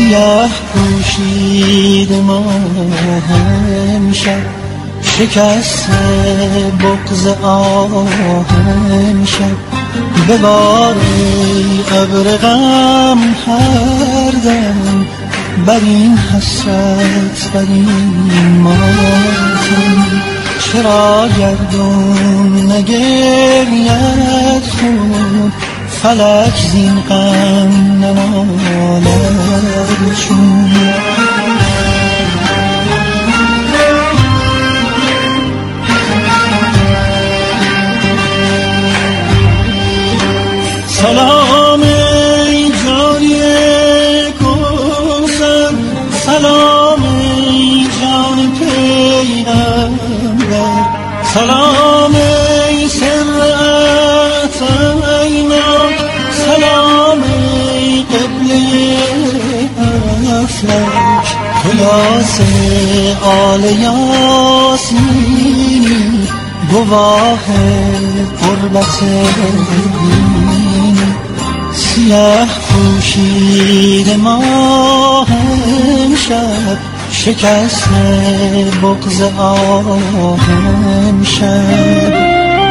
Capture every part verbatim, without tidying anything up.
سیاه پوشید ماه امشب، شکست بغض آه امشب. ببار ابر غم هر دم، بر این حسرت بر این ماتم. چرا گردون نگرید خون، فلک زین غم ننالد چون. سلام ای جانی کوثر، سلام ای جان پیغمبر، سلام ای سر عطینات، سلام ای قبله افلاک. تو یاس آل یاسینی، گواه قربت دینی. سیاه پوشید ماه امشب، شکست بغض آه امشب.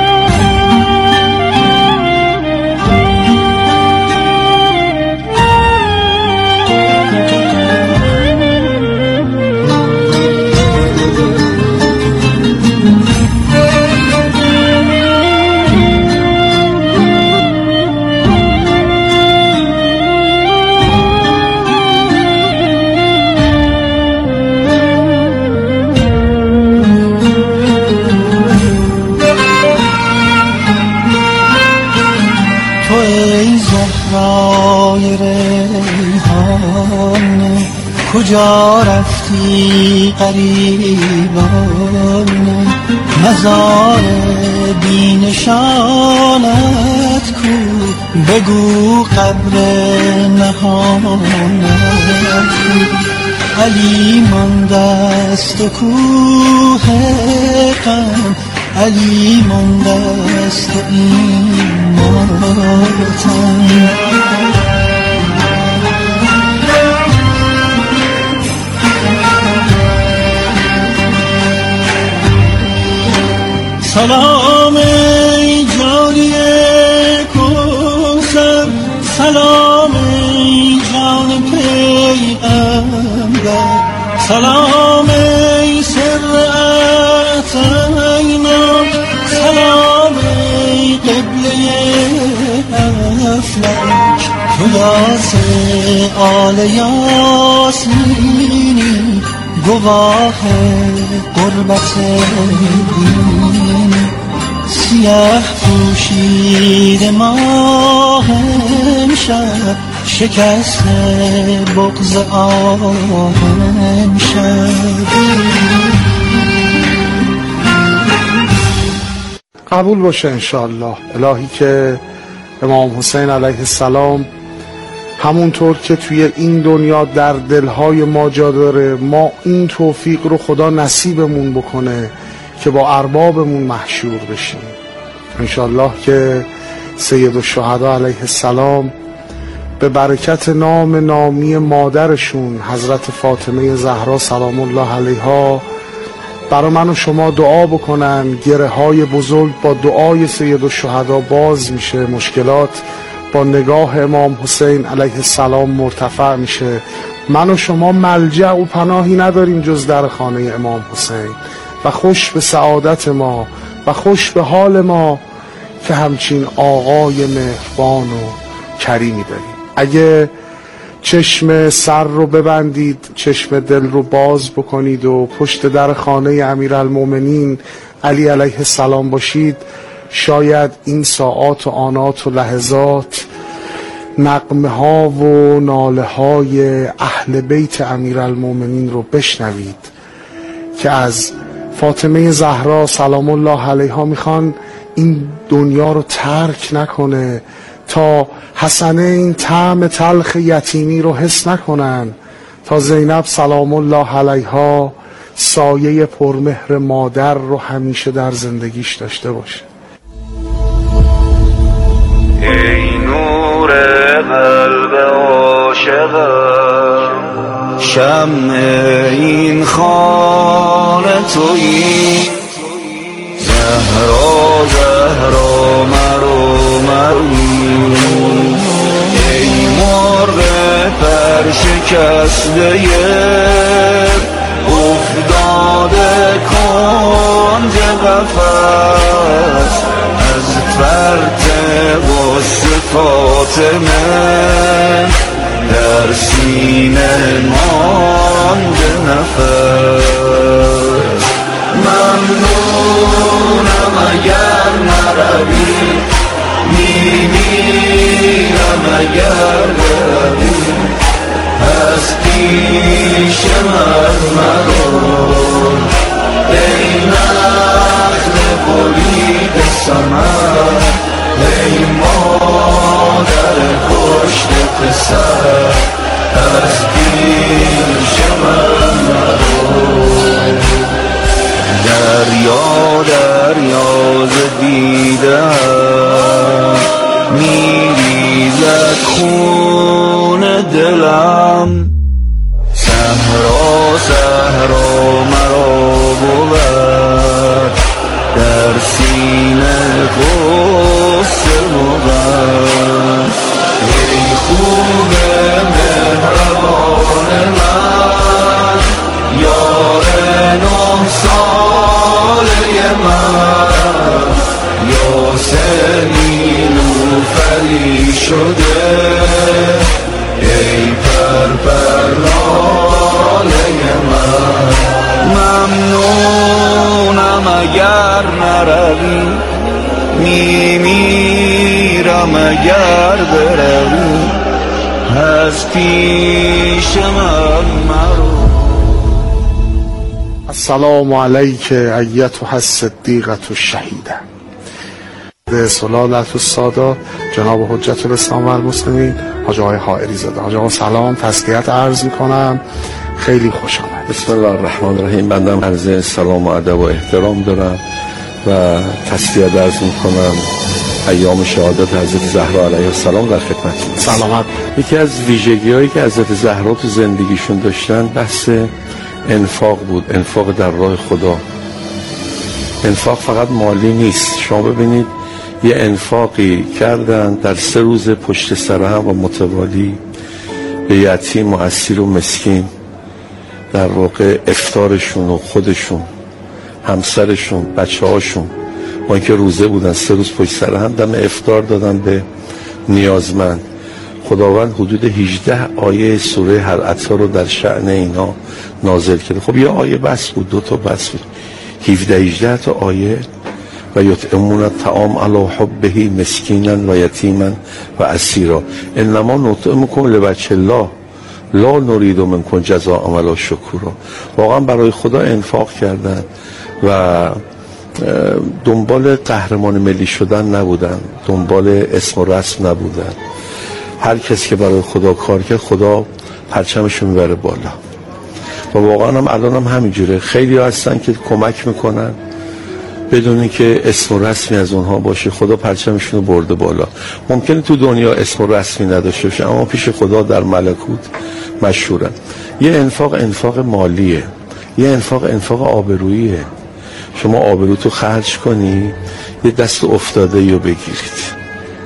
زهرای ریحان، کجا رفتی غریبان؟ مزار بی نشانت کو، بگو قبر نهانت کو. علی مانده است و کوه غم، علی مانده است و این ماتم. سلام ای جانی کوثر، سلام ای جان پیغمبر، سلام ای سر عطینات، سلام ای قبله افلاک. تو یاس آل یاسینی، گواه قربت دینی. سیاه پوشید ماه امشب، شکست بغض آه امشب. قبول باشه انشاءالله. الهی که امام حسین علیه السلام همونطور که توی این دنیا در دلهای ما جا داره، ما این توفیق رو خدا نصیبمون بکنه که با اربابمون محشور بشیم انشاءالله. که سید الشهدا علیه السلام به برکت نام نامی مادرشون حضرت فاطمه زهرا سلام الله علیها برای من و شما دعا بکنن. گره های بزرگ با دعای سید الشهدا باز میشه، مشکلات با نگاه امام حسین علیه السلام مرتفع میشه. من و شما ملجأ و پناهی نداریم جز در خانه امام حسین و خوش به سعادت ما و خوش به حال ما که همچین آقای مهربان و کریمی داریم. اگه چشم سر رو ببندید، چشم دل رو باز بکنید و پشت در خانه امیرالمومنین علی علیه السلام باشید، شاید این ساعات و آنات و لحظات نغمه ها و ناله های اهل بیت امیرالمومنین رو بشنوید که از فاطمه زهرا سلام الله علیها میخوان این دنیا رو ترک نکنه تا حسنین طعم تلخ یتیمی رو حس نکنن، تا زینب سلام الله علیها سایه پرمهر مادر رو همیشه در زندگیش داشته باشه. ای نور قلب عاشقم شمع این خانه تویی. زهرا زهرا مرو مروی، ای مرغ پر شکسته افتاده کنج قفس، از فرط غصه فاطمه در سینه مانده نفس. ممنونم اگر نروی، میمیرم اگر بروی، از پیش من مرو ای نخل بلید ثمر، ای مادر کشت پسر، از پیش من مرو. دریا دریا ز دیدم میریزد خون دلم، صحرا صحرا مرا بود در سینه غصه بود. ای خوب مهربان من، یار نه ساله من، یا سنین و فری شده، ای پر پر لاله من. ممنونم اگر نروی، میمیرم اگر بروی، از پیش من مرو. السلام علیک ایتها الصدیقة الشهیده. سلالت السادات جناب حجت الاسلام و المسلمین حاج آقای حائری زاده. حاج آقا سلام، تسلیت عرض میکنم، خیلی خوش آمد. بسم الله الرحمن الرحیم. بنده عرض سلام و ادب و احترام دارم و تسلیت عرض میکنم ایام شهادت حضرت زهرا علیها السلام در خدمتتون. سلامت. یکی از ویژگی‌هایی که حضرت زهرا تو زندگیشون داشتن بحث انفاق بود، انفاق در راه خدا. انفاق فقط مالی نیست. شما ببینید یه انفاقی کردن در سه روز پشت سر هم و متوالی به یتیم و اسیر و مسکین، در واقع افطارشون و خودشون، همسرشون، بچه هاشون، با اینکه روزه بودن سه روز پشت سر هم دم افطار دادن به نیازمند. خداوند حدود هجده آیه سوره هل اتی رو در شأن اینا نازل کرده. خب یه آیه بس بود، دو تا بس بود، هفده هجده تا آیه. و یطعمون الطعام علی حبه مسکینا و یتیما و اسیرا انما نطعمکم لوجه الله لا نرید منکم جزاء ولا شکورا. واقعا برای خدا انفاق کردن و دنبال قهرمان ملی شدن نبودن، دنبال اسم و رسم نبودن. هر کسی که برای خدا کار کرد خدا پرچمش رو میبره بالا. و واقعا هم الان هم همینجوره. خیلی هستن که کمک میکنن بدون اینکه اسم و رسمی از اونها باشه، خدا پرچمشون رو برده بالا. ممکنه تو دنیا اسم و رسمی نداشته باشه اما پیش خدا در ملکوت مشهورن. یه انفاق انفاق مالیه، یه انفاق انفاق آبروییه. شما آبروتو خرج کنی، یه دست افتاده رو بگیرید.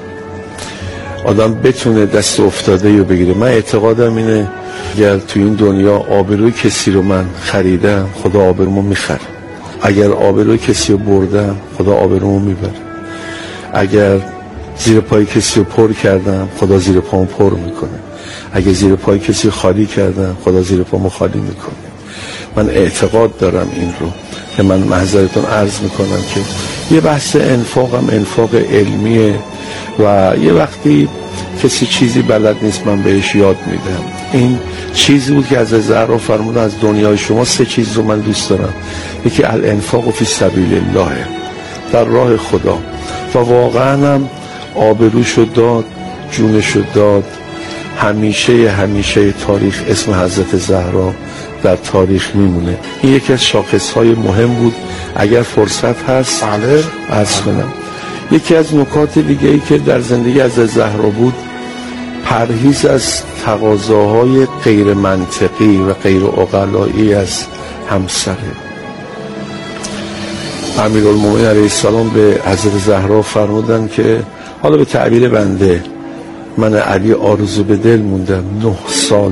آدم بتونه دست افتاده رو بگیره. من اعتقادم اینه اگر تو این دنیا آبروی کسی رو من خریدم، خدا آبرومو میخره. اگر آبروی کسی رو بردم، خدا آبرومو میبره. اگر زیر پای کسی رو پر کردم، خدا زیر پامو پر میکنه. اگر زیر پای کسی رو خالی کردم، خدا زیر پامو خالی میکنه. من اعتقاد دارم این رو که من معذرتون عرض میکنم که یه بحث انفاقم انفاق علمیه و یه وقتی کسی چیزی بلد نیست من بهش یاد میدم. این چیزی بود که از زهرا فرمود از دنیای شما سه چیز رو من دوست دارم. یکی الانفاق فی سبیل الله، در راه خدا. و واقعا هم آبروشو داد، جونشو داد. همیشه همیشه تاریخ اسم حضرت زهرا در تاریخ میمونه. این یکی از شاخصهای مهم بود. اگر فرصت هست بله عرض کنم. یکی از نکات دیگه ای که در زندگی از زهرا بود پرهیز از تقاضاهای غیر منطقی و غیر عقلایی از همسره. امیرالمومنین علیه السلام به حضرت زهرا فرمودن که حالا به تعبیر بنده من علی آرزو به دل موندم، نه سال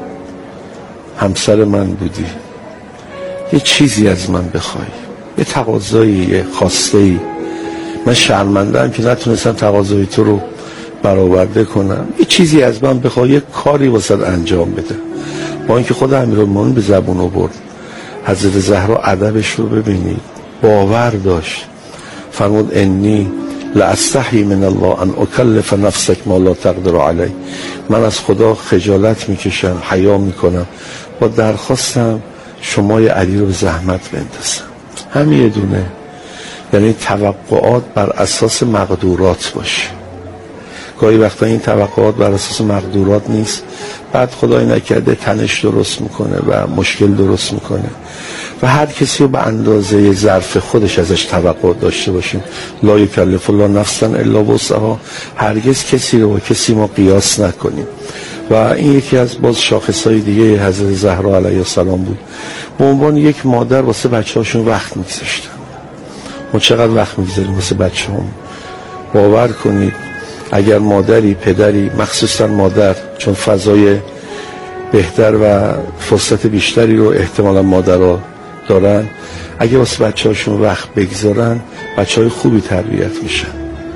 همسر من بودی، یه چیزی از من بخوای، یه تقاضایی، یه خواسته‌ای. من شرمنده‌ام که نتونستم تقاضای تو رو برآورده کنم، یه چیزی از من بخوای، یه کاری واسه انجام بده. با اینکه خود امیرالمومنین به زبون آورد، حضرت زهرا ادبش رو ببینید، باور داشت. فرمود انی لاستحی من الله ان اکلف نفسک ما لا تقدر علی. من از خدا خجالت میکشم، حیا میکنم با درخواستم شما علی رو به زحمت بندازم. همین یه دونه، یعنی توقعات بر اساس مقدورات باشه. گاهی وقتا این توقعات بر اساس مقدورات نیست، بعد خدای نکرده تنش درست میکنه و مشکل درست میکنه و هر کسی رو به اندازه ظرف خودش ازش توقع داشته باشیم. لا یکلف الله نفسا الا وسعها. هرگز کسی رو با کسی ما قیاس نکنیم. و این یکی از باز شاخصهای دیگه حضرت زهرا علیه السلام بود. به عنوان یک مادر واسه بچه‌هاشون وقت می‌گذاشتن. ما چقدر وقت می‌گذاریم واسه بچه‌هامون؟ باور کنید اگر مادری، پدری، مخصوصا مادر، چون فضای بهتر و فرصت بیشتری رو احتمالا مادرها دارن، اگه واسه بچه‌هاشون وقت بگذارن بچه‌های خوبی تربیت میشن.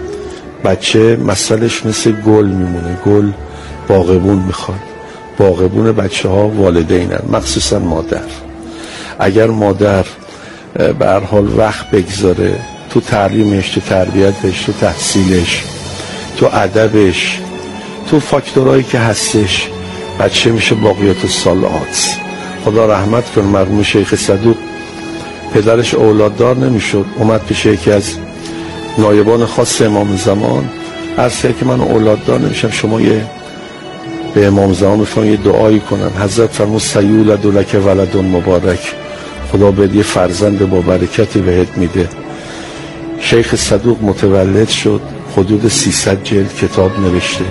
بچه مسئلهش مثل گل میمونه، گل باغبون میخواد. باغبون بچه ها والدینن، مخصوصا مادر. اگر مادر به هر حال وقت بگذاره تو تعلیمش، تو تربیتش، تو تحصیلش، تو ادبش، تو فاکتورهایی که هستش، بچه میشه باقیات الصالحات. خدا رحمت کنه مرحوم شیخ صدوق، پدرش اولاددار نمیشد، اومد پیش یکی از نایبان خاص امام زمان، عرض کرد که من اولاددار نمیشم، شما یه به امام زمان میفرمایید یه دعایی کنن. حضرت فرمود سیولد لک ولد مبارک، خدا بهت یه فرزند با برکتی بهت میده. شیخ صدوق متولد شد، حدود سیصد جلد کتاب نوشته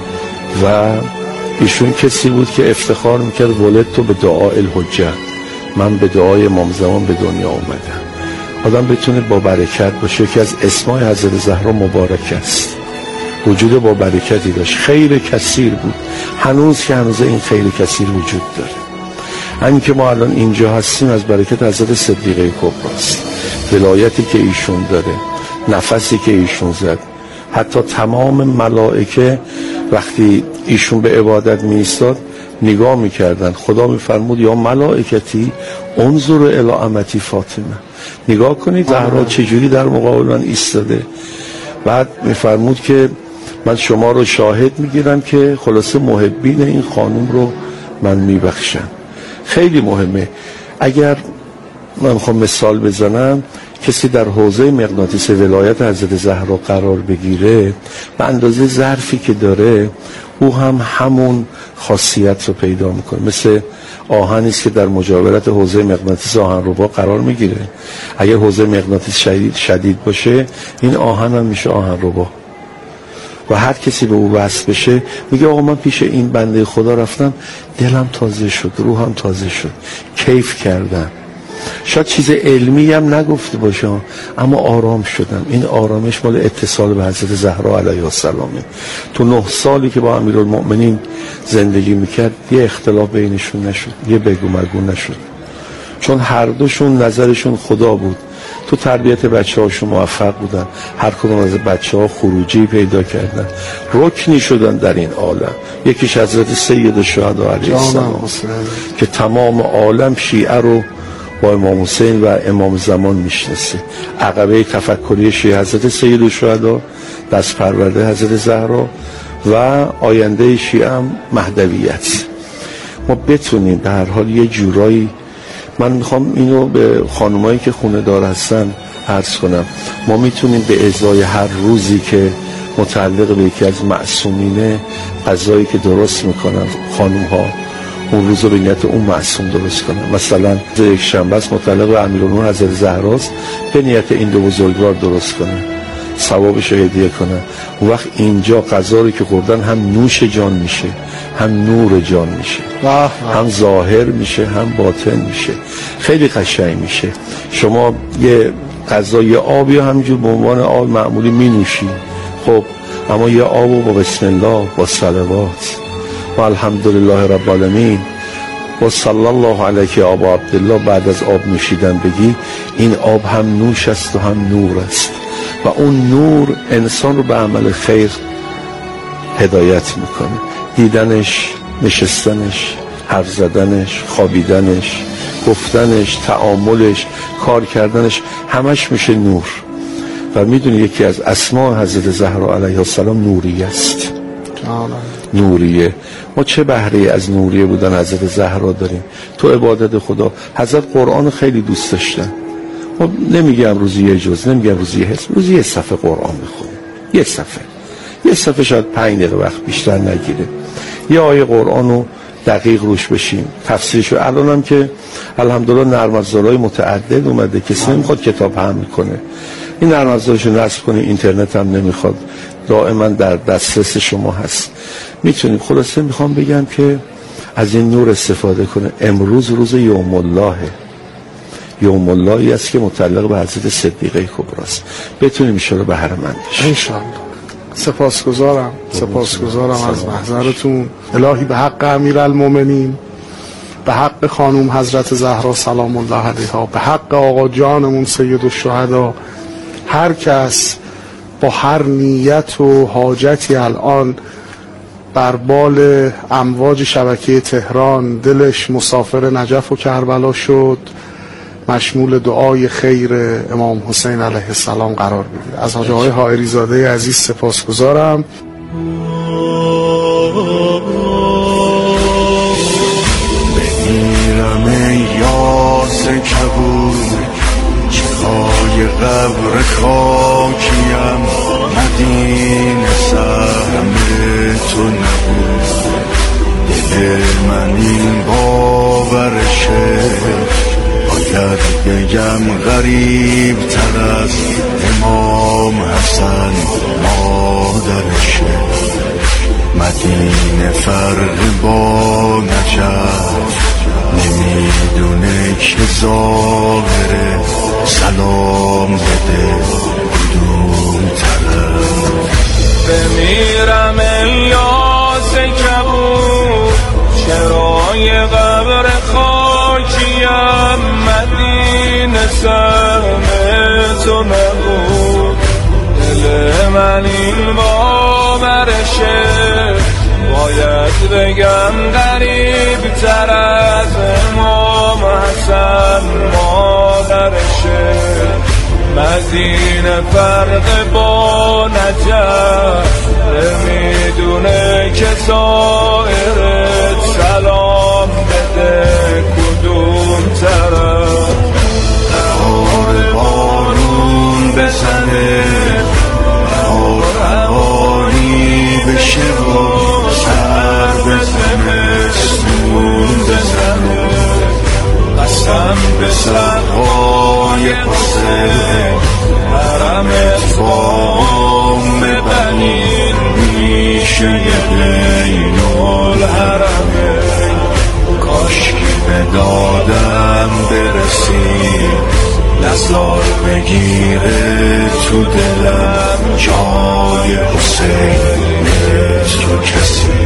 و ایشون کسی بود که افتخار میکرد ولد تو به دعای الحجه، من به دعای امام زمان به دنیا اومدم. آدم بتونه با برکت باشه. یکی از اسمای حضرت زهرا مبارک است، وجود با برکتی داشت، خیر کثیر بود. هنوز که هنوز این خیر کثیر وجود داره. همین که ما الان اینجا هستیم از برکت حضرت صدیقه کبری است. ولایتی که ایشون داره، نفسی که ایشون زد، حتی تمام ملائکه وقتی ایشون به عبادت می ایستاد نگاه میکردن. خدا میفرمود یا ملائکتی انظر الی امتی فاطمه، نگاه کنید زهرا چجوری در مقابل من ایستاده. بعد میفرمود که من شما رو شاهد میگیرم که خلاصه محبین این خانم رو من میبخشم. خیلی مهمه. اگر من میخوام مثال بزنم، کسی در حوزه مغناطیس ولایت حضرت زهرا قرار بگیره، به اندازه ظرفی که داره او هم همون خاصیت رو پیدا میکنه. مثل آهنی است که در مجاورت حوزه مغناطیس آهنربا قرار میگیره. اگر حوزه مغناطیس شدید شدید باشه، این آهن هم میشه آهنربا و هر کسی به او وصل بشه میگه آقا من پیش این بنده خدا رفتم، دلم تازه شد، روحم تازه شد، کیف کردم. شاید چیز علمی هم نگفته باشه اما آرام شدم. این آرامش مال اتصال به حضرت زهرا علیه السلامه. تو نه سالی که با امیرالمؤمنین زندگی میکرد یه اختلاف بینشون نشد، یه بگو مگو نشد، چون هر دوشون نظرشون خدا بود. تو تربیت بچه هاشون موفق بودن، هر کدوم از بچه ها خروجی پیدا کردن، رکنی شدن در این عالم. یکیش حضرت سید الشهدا علیه السلام که تمام عالم شیعه رو با امام حسین و امام زمان میشناسه. عقبه تفکری شیعه حضرت سید الشهدا، دست پرورده حضرت زهرا و آینده شیعه هم مهدویت. ما بتونیم به هر حال یه جورایی، من میخوام اینو به خانمایی که خونه دار هستن عرض کنم، ما میتونیم به ازای هر روزی که متعلق به یکی از معصومینه، غذایی که درست میکنن خانم ها اون روز رو به نیت اون معصوم درست کنن. مثلا یک شنبه است متعلق به امیرالمومنین حضرت زهراست، به نیت این دو بزرگوار درست کنن. ثوابش رو هدیه کنن. اون وقت اینجا غذا رو که خوردن هم نوش جان میشه، هم نور جان میشه، هم ظاهر میشه، هم باطن میشه. خیلی قشنگ میشه. شما یه غذا، یه آبی همینجور به عنوان آب معمولی می نوشی، خب اما یه آبو با بسم الله، با صلوات، با الحمدلله رب العالمین، با صلی الله علیک یا ابا عبدالله بعد از آب نوشیدن بگی، این آب هم نوش است و هم نور است و اون نور انسان رو به عمل خیر هدایت میکنه. دیدنش، نشستنش، حرف زدنش، خوابیدنش، گفتنش، تعاملش، کار کردنش، همش میشه نور. و میدونی یکی از اسماء حضرت زهرا علیها السلام نوریه است. نوریه. ما چه بهره از نوریه بودن حضرت زهرا داریم تو عبادت خدا. حضرت قرآن خیلی دوست داشتن. خب نمیگم روزی یه جز، نمیگم روزی یه حس، روزی یه صفحه قرآن بخونیم، یه صفحه یه صفحه شاید پنج دقیقه وقت بیشتر نگیره. یه آیه قرآن رو دقیق روش بشیم، تفسیرشو. الان هم که الحمدلله نرم افزارهای متعدد اومده، کسی نمیخواد کتاب حمل کنه، این نرم افزارشو نصب کنه، اینترنت هم نمیخواد، دائما در دسترس شما هست، میتونیم. خلاصه میخوام بگم که از این نور استفاده کنه. امروز روز یوم الله، یوم اللهی است که متعلق به حضرت صدیقه کبری است. بتونیم ایشالا بهره مند بشیم ان شاء الله. سپاسگزارم سپاسگزارم از محضرتون. الهی به حق امیرالمومنین، به حق خانوم حضرت زهرا سلام الله علیها، به حق آقا جانمون سید الشهدا، هر کس با هر نیت و حاجتی الان بر بال امواج شبکه تهران دلش مسافر نجف و کربلا شد، مشمول دعای خیر امام حسین علیه السلام قرار بگیره. از حاج آقای حائری زاده عزیز سپاسگزارم. بمیرم ای یاس کبود، چهای قبر خاکیم، مدینه سهم تو نبود. دل من این باورشه، باید بگم غریب تر از امام حسن مادرشه. مدینه فرق با نجف نمیدونه که ظاهره، سلام بده کدوم طرف. بمیرم الیاس کبود، چرای قبر خاکیم، مدینه سهم تو نبود. دل من این باورشه، باید بگم غریب تر از امام حسن مادرشه. مدینه فرق با نجف میدونه که سایرت، سلام بده کدوم طرف. بهار بارون بزنه، بهار هوایی بشه و سر بزنه، سون بزنه. قسم به سرهای حسین، حرم اتفاقم ببنین، میشه یه بین الحرمه. کاش که به دادم برسی، نزار بگیره تو دلم جای حسین تو کسی.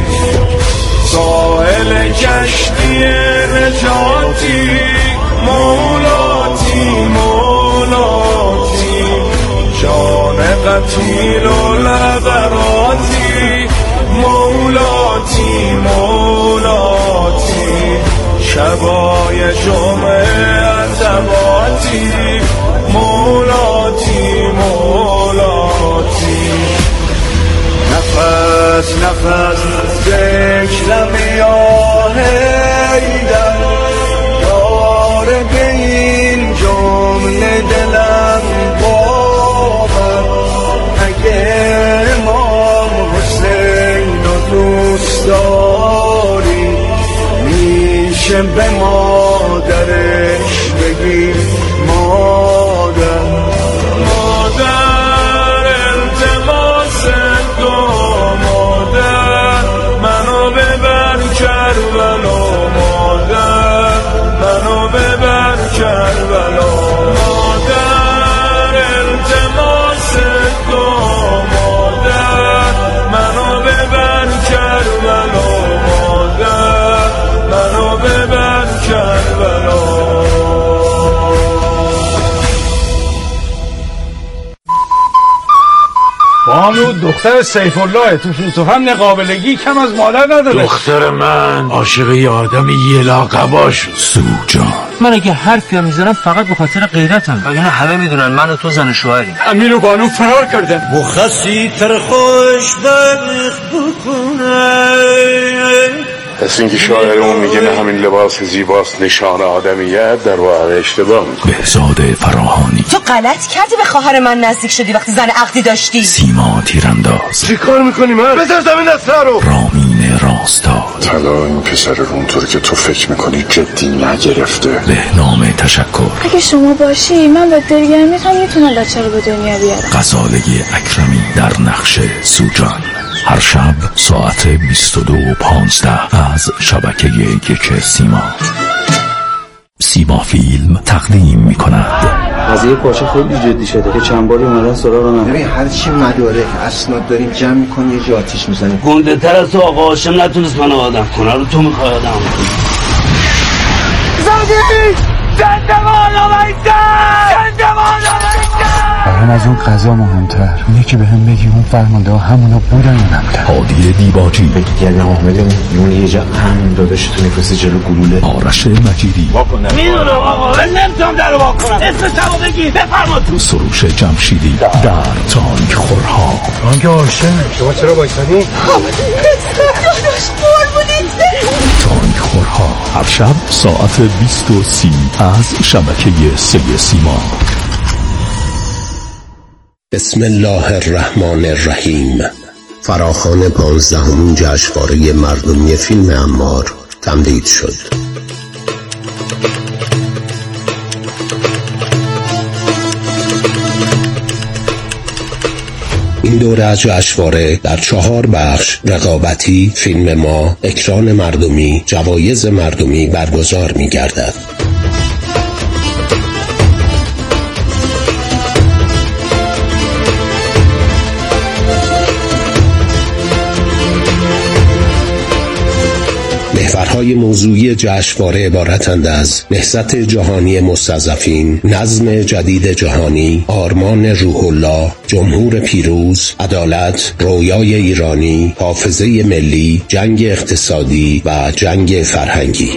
ساحل کشتی نجاتی، مولاتی مولاتی، جان قتیل و لبراتی، مولاتی مولاتی. شبای جمعه عتباتی، مولاتی مولاتی. نفس نفس ذکرم یا حیدر، داره به این جمله دلم باور. اگه امام حسین رو دوست داری، میشه به مادرش بگی مادر. مادر کربلا. بانو دختر سیف الله تو فلسفه‌ام نقابلگی کم از مادر نداره. دختر من عاشق یه آدم یه لاقبا شد. سوجان. من اگه حرفی هم میزنم فقط به خاطر غیرتم، وگرنه همه میدونن من و تو زن شوهریم. امیر و بانو فرار کردن. مخصی تر خوش بخت بکنه. پس اینکه شاعرمون میگه نه همین لباس زیباست نشان آدمیت، در واقع اشتباه میکنه. بهزاد فراهانی. تو غلط کردی به خواهر من نزدیک شدی وقتی زن عقدی داشتی. سیما تیرانداز. چی کار میکنی من؟ بذار زمین از سر رو. رامین راستاد. طلا این پسر رو اونطور که تو فکر میکنی جدی نگرفته. بهنام تشکر. اگه شما باشی من با دلگرمیتم میتونم بچه رو به دنیا بیارم. غزالگی اکرمی در نقش سوجان. هر شب ساعت بیست و دو و پانزده از شبکه یک سیما. سیما فیلم تقدیم می کند. قضیه پاچه خیلی جدی شده که چند باری اومدن سراغ من. ببین هر چی مدارک اسناد داریم جمع می‌کنی یه جا آتیش می‌زنی. گنده تر از تو آقا هاشم نتونست منو آدم کنه، رو تو می‌خوای آدم کنی. زندگی زندگان آمیزن زندگان آمیزن. برام از اون قضا مهمتر اینه که به هم بگی اون فرمانده ها همونا بودن یا نبودن. عادل دیباجی. بگیرم حامله اون یه جا هم داداش تو نفسی جلو گلوله. آرش مجیدی. واکنه میدونم آقا من نمیتونم در رو واکنم. اسم شما بگی بفرما تو. سروش جمشیدی در تانک خورها. تانک آشن شما چرا بایستادی؟ داداش قربونت تانک خورها هر شب ساعت بیست و سی از شبکه سه سیما. بسم الله الرحمن الرحیم. فراخوان پانزدهمین جشنواره مردمی فیلم عمار تمدید شد. این دوره از جشنواره در چهار بخش رقابتی، فیلم ما، اکران مردمی، جوایز مردمی برگزار می گردد. محورهای موضوعی جشنواره عبارتند از نهضت جهانی مستضعفین، نظم جدید جهانی، آرمان روح الله، جمهور پیروز، عدالت، رویای ایرانی، حافظه ملی، جنگ اقتصادی و جنگ فرهنگی.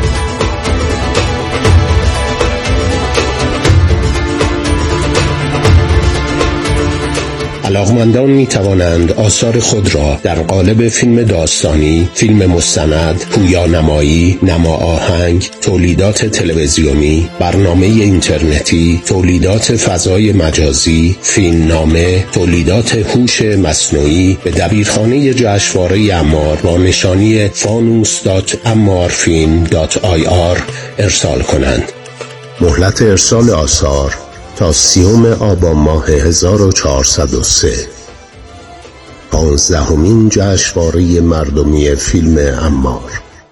علاقمندان می توانند آثار خود را در قالب فیلم داستانی، فیلم مستند، پویانمایی، نما آهنگ، تولیدات تلویزیونی، برنامه اینترنتی، تولیدات فضای مجازی، فیلمنامه، تولیدات هوش مصنوعی به دبیرخانه جشنواره عمار با نشانی فانوس دات عمارفیلم دات آی آر ارسال کنند. مهلت ارسال آثار تا سیوم آبان ماه هزار و چهارصد و سه. پانزدهمین جشنواره مردمی فیلم عمار.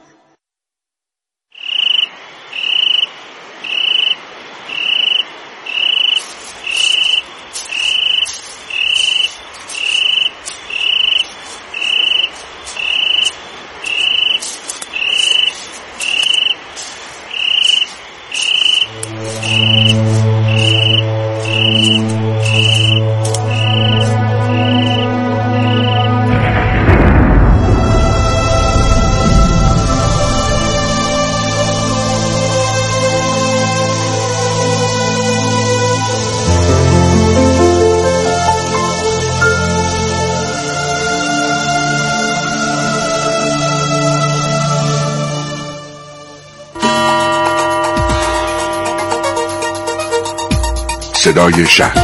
صدای شهر.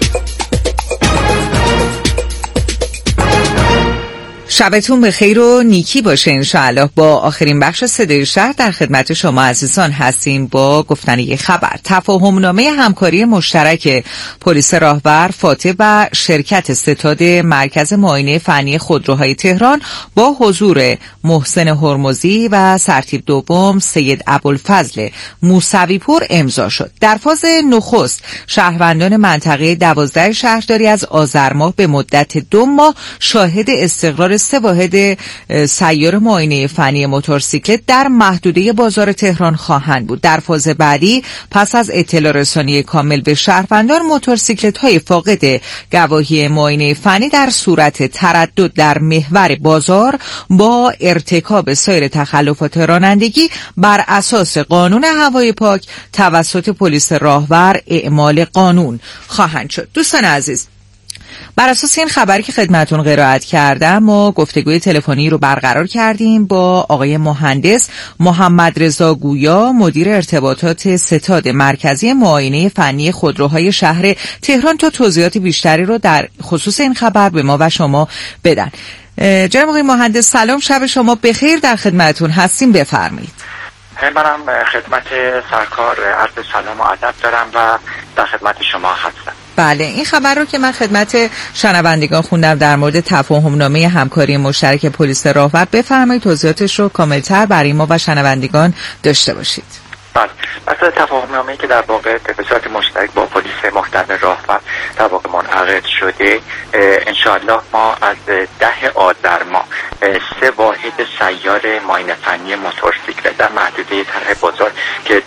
شبتون بخیر و نیکی باشه انشاءالله. با آخرین بخش صدای شهر در خدمت شما عزیزان هستیم با گفتن یک خبر. تفاهمنامه همکاری مشترک پلیس راهبر فاتح و شرکت ستاد مرکز معاینه فنی خودروهای تهران با حضور محسن هرمزی و سرتیپ دوم سید ابوالفضل موسوی‌پور امضا شد. در فاز نخست شهروندان منطقه دوازده شهرداری از آذر ماه به مدت دو ماه شاهد استقرار سه واحد سیار معاینه فنی موتورسیکلت در محدوده بازار تهران خواهند بود. در فاز بعدی پس از اطلاع رسانی کامل به شهروندان، موتورسیکلت های فاقد گواهی معاینه فنی در صورت تردد در محور بازار با ارتکاب سایر تخلفات رانندگی بر اساس قانون هوای پاک توسط پلیس راهور اعمال قانون خواهند شد. دوستان عزیز، بر اساس این خبری که خدمتون قرائت کردم ما گفتگوی تلفنی رو برقرار کردیم با آقای مهندس محمد رضا گویا، مدیر ارتباطات ستاد مرکزی معاینه فنی خودروهای شهر تهران، تا توضیحات بیشتری رو در خصوص این خبر به ما و شما بدن. جناب آقای مهندس سلام، شب شما بخیر، در خدمتون هستیم، بفرمایید. منم خدمت سرکار عرض سلام و ادب دارم و در خدمت شما هستم. بله، این خبر رو که من خدمت شنوندگان خوندم در مورد تفاهم نامه همکاری مشترک پلیس راهور، بفرمایید توضیحاتش رو کاملتر برای ما و شنوندگان داشته باشید. بله، مثلا تفاهم نامه‌ای که در واقع به صورت مشترک با پلیس محترم راهور در واقع منعقد شده، انشاءالله ما از ده آذر ماه سه واحد سیار معاینه فنی موتورسیکلت در محدوده طرح بازار که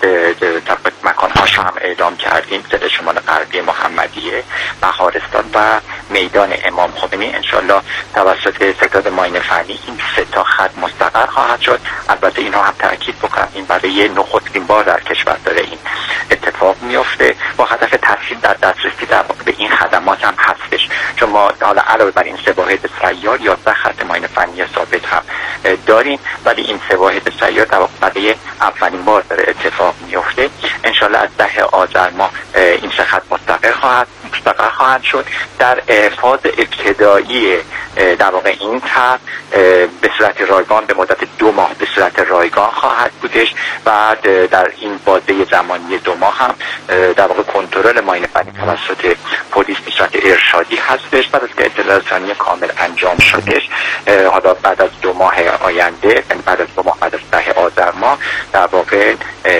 مکان‌هاش هم اعلام کردیم، ضد شمال غربی محمدیه، بهارستان و میدان امام خمینی، انشاءالله توسط ستاد معاینه فنی این سه تا خط مستقر خواهد شد. البته اینها هم تاکید بکنم این برای نخستین بار در کشور داره این اتفاق میفته، با هدف تسهیل در دسترسی در واقع به این خدمات هم هستش، چون ما حالا علاوه بر این سه واحد سیار یازده خط معاینه فنی ثابت هم داریم، ولی این سه واحد سیار در واقع برای اولین بار داره اتفاق میفته. انشالله از ده آذر ماه این سه خط مستقر خواهد مستقر خواهد شد. در فاز ابتدایی در واقع این طرح به صورت رایگان به مدت دو ماه به صورت رایگان خواهد بودش و در این بازه زمانی دو ماه هم در واقع کنترل معاینه فنی توسط پلیس به صورت ارشادی هستش. بعد از که اطلاع رسانی کامل انجام شدش، حالا بعد از دو ماه آینده، بعد از دو ماه بعد از ده آذر ماه در واقع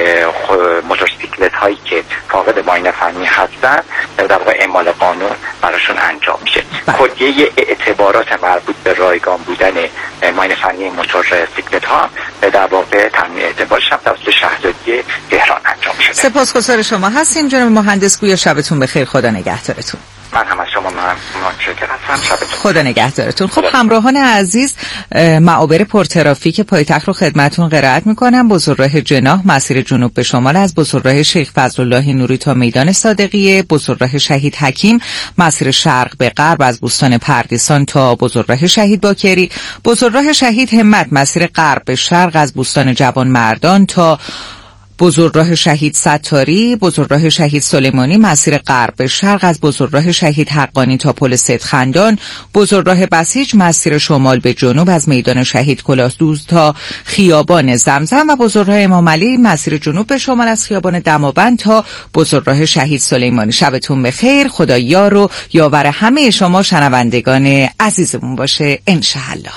موتورسیکلت هایی که فاقد معاینه فنی هستن در واقع اعمال قانون براشون انجام میشه. کلیه اعتبارات مربوط به رایگان بودن معاینه فنی موتورسیکلت ها در واقع تامین اعتبارش هم توسط شهرداری تهران انجام شده. سپاسگزار شما هستیم جناب مهندس گویا، شبتون بخیر، خدا نگهدارتون. من هم از شما متشکر هستم، شبتون خدا نگهدارتون. خب همراهان عزیز، معابر پرترافیک پایتخت رو خدمتتون قرائت میکنم. بزرگراه جناح مسیر جنوب به شمال از بزرگراه شیخ فضلالله نوری تا میدان صادقیه، بزرگراه شهید حکیم مسیر شرق به غرب از بوستان پردیسان تا بزرگراه شهید باکری، بزرگراه شهید همت مسیر غرب به شرق از بوستان جوان مردان تا بزرگراه شهید ستاری، بزرگراه شهید سلیمانی مسیر غرب به شرق از بزرگراه شهید حقانی تا پل سیدخندان، بزرگراه بسیج مسیر شمال به جنوب از میدان شهید کلاسدوز تا خیابان زمزم و بزرگراه امام علی مسیر جنوب به شمال از خیابان دماوند تا بزرگراه شهید سلیمانی. شبتون بخیر، خدا یار و یاور همه شما شنوندگان عزیزمون باشه انشاءالله.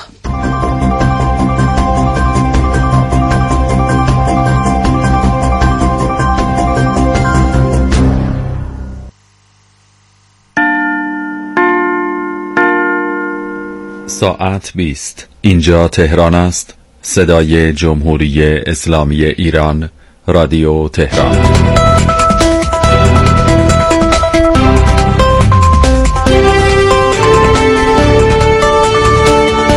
ساعت بیست. اینجا تهران است. صدای جمهوری اسلامی ایران، رادیو تهران.